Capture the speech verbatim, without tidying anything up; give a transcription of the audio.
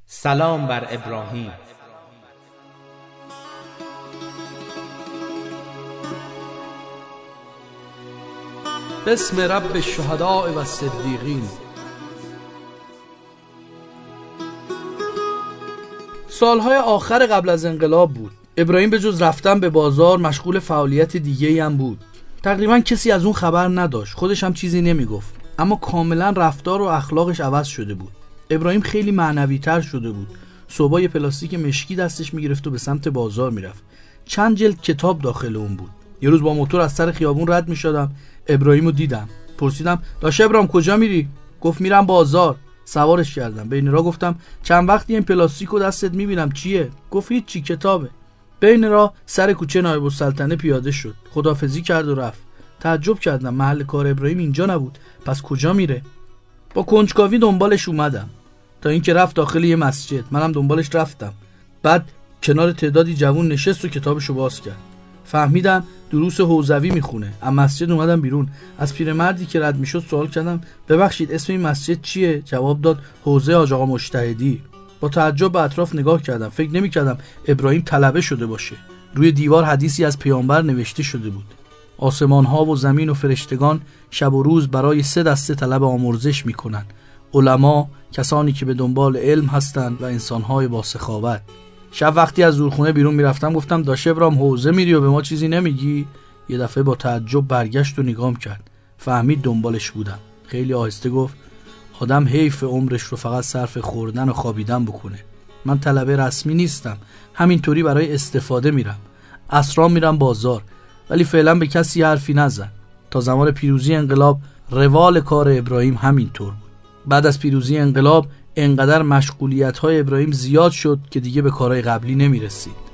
سلام بر ابراهیم. بسم رب الشهداء و الصدیقین. سالهای آخر قبل از انقلاب بود. ابراهیم به جز رفتن به بازار مشغول فعالیت دیگه‌ای هم بود. تقریبا کسی از اون خبر نداشت، خودش هم چیزی نمیگفت، اما کاملا رفتار و اخلاقش عوض شده بود. ابراهیم خیلی معنوی تر شده بود. صبح پلاستیک مشکی دستش میگرفت و به سمت بازار میرفت. چند جلد کتاب داخل اون بود. یه روز با موتور از سر خیابون رد میشدم، ابراهیمو دیدم. پرسیدم داش ابراهیم کجا میری؟ گفت میرم بازار. سوارش کردم. بین راه گفتم چند وقتی این پلاستیکو دستت میبینم چیه؟ گفت هیچ چی، کتابه. بین راه سر کوچه نایب السلطنه پیاده شد. خداحافظی کرد و رفت. تعجب کردم، محل کار ابراهیم اینجا نبود، پس کجا میره؟ با کنجکاوی دنبالش اومدم تا اینکه رفت داخل یه مسجد. منم دنبالش رفتم. بعد کنار تعدادی جوون نشست و کتابشو باز کرد. فهمیدم دروس حوزوی میخونه. از مسجد اومدم بیرون. از پیرمردی که رد میشد سوال کردم ببخشید اسم این مسجد چیه؟ جواب داد حوزه حاج آقا مجتهدی. با تعجب به اطراف نگاه کردم. فکر نمی‌کردم ابراهیم طلبه شده باشه. روی دیوار حدیثی از پیامبر نوشته شده بود. آسمان ها و زمین و فرشتگان شب و روز برای سه دسته طلب آمرزش میکنن: علما، کسانی که به دنبال علم هستند، و انسان‌های با سخاوت. شب وقتی از زورخونه بیرون میرفتم گفتم داش ابراهیم حوزه میری و به ما چیزی نمیگی؟ یه دفعه با تعجب برگشت و نگام کرد. فهمید دنبالش بودم. خیلی آهسته گفت آدم حیف عمرش رو فقط صرف خوردن و خوابیدن بکنه. من طلبه رسمی نیستم، همینطوری برای استفاده میرم. عصرا میرم بازار، ولی فعلا به کسی حرفی نزن. تا زمان پیروزی انقلاب روال کار ابراهیم همینطور بود. بعد از پیروزی انقلاب انقدر مشغولیت‌های ابراهیم زیاد شد که دیگه به کارهای قبلی نمیرسید.